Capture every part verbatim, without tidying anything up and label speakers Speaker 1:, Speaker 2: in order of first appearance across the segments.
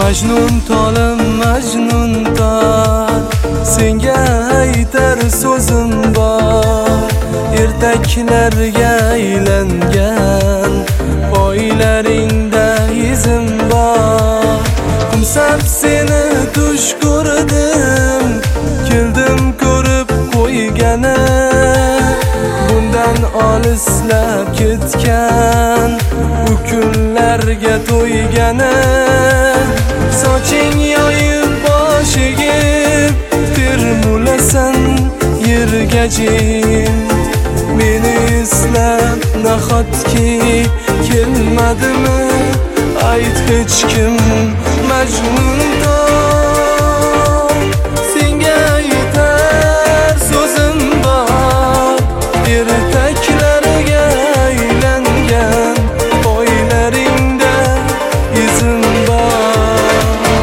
Speaker 1: Majnun tolim majnun tol, senga aytar so'zim bor. Ertaklarga aylangan poylaringda izim bor. Qumsab seni tush ko'rdim, keldim ko'rib qo'ygani. Bundan olislab ketgan bu kunlarga to'ygani. Soching yoyib boshiga termulasan yerga jim. Meni eslab nahotki kelmadimi ayt hech kim. Majnun tol, senga aytar so'zim bor. Ertaklarga aylangan poylaringda izim bor.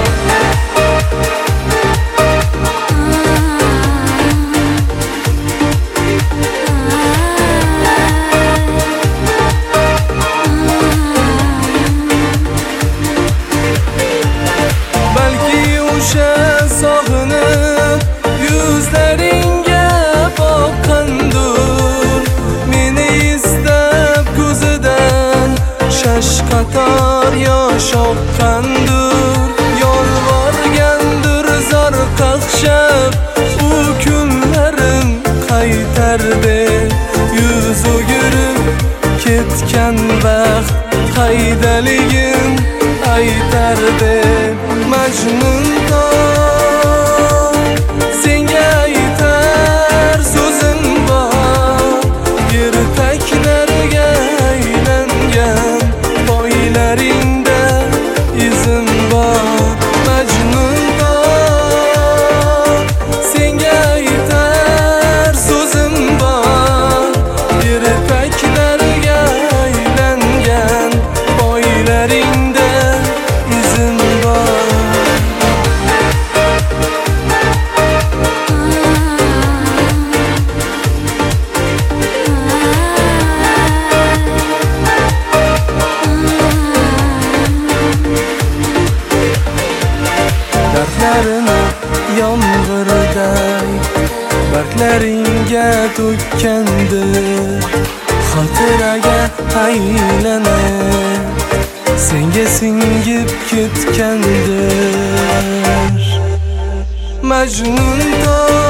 Speaker 1: Balki o'sha sog'inib yuzlaringga boqqandur. Meni istab ko'zidan shashqator yosh oqqandur. Yolvorgandir zor qaqshab u kunlarim qaytar deb. Yuz o'girib ketgan vaqt qaydaligim aytar deb. Majnun tol, senga aytar so'zim bor. Ertaklarga aylangan poylaringda izim bor. Majnun tol, senga aytar so'zim bor. Ertaklarga aylangan poylaringda izim bor. Dardlarini yomg'irday barglaringga to'kkandir. Xotiraga aylanib senga singib ketgandir. Majnun tol,